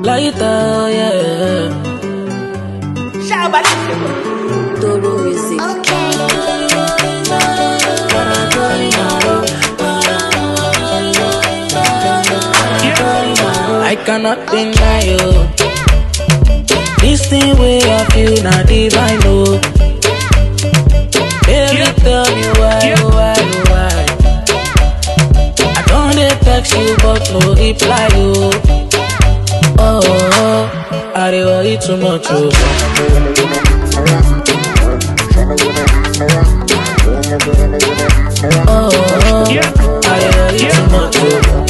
Lighter, yeah. Toro music. I cannot deny you. This thing way I feel not divine, no. Baby, tell me why. I don't dey text you, but no reply, you. Oh, I dey worry too much, oh. Oh, I dey worry too much, oh.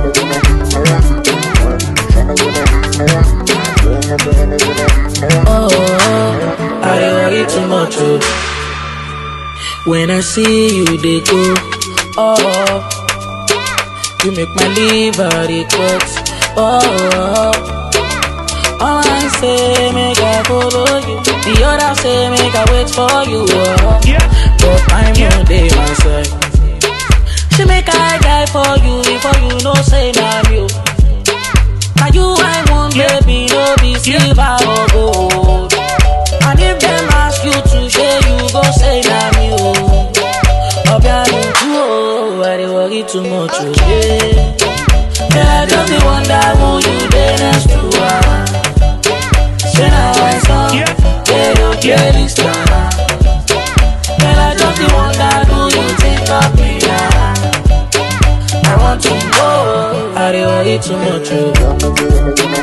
Oh, I dey worry too much, oh. When I see you, they go, oh, you make my liver dey cut, oh. All I say, make I follow you. The other say, make I wait for you, oh. But I'm no day my side. She make I die for you before you know say na you. Now you I want, baby, no be silver or gold. And if them ask you to share, you go say na me, oh. Obiano, oh, I dey worry too much, oh, yeah. Yeah, I just dey wonder who you dey next to, ah. Say now I saw, yeah, you get this time. Girl, I just dey wonder, do you think of me, ah? I want to go, I dey worry too much, oh.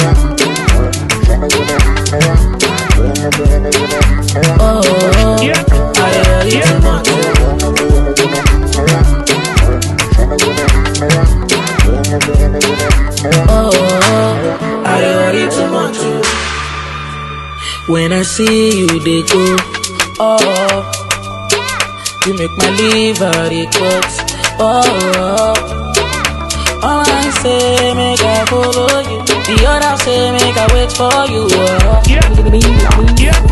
Oh, I dey worry too much, oh. I dey worry too much, oh. When I see you, they go, oh. You make my liver dey cut, oh. All I say, make I follow you. The other say, make I wait for you, oh.